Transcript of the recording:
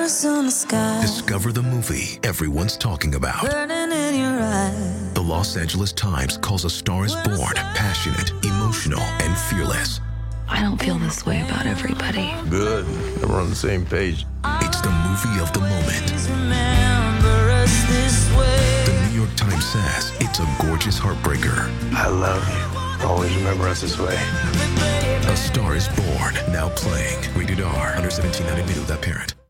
Stars on the sky. Discover the movie everyone's talking about. Burning in your eyes. The Los Angeles Times calls A Star is Born passionate, emotional, and fearless. I don't feel this way about everybody. Good. We're on the same page. It's the movie of the moment. Remember us this way. The New York Times says it's a gorgeous heartbreaker. I love you. Always remember us this way. A Star is Born, now playing. Rated R, under 17, not admitted without parent.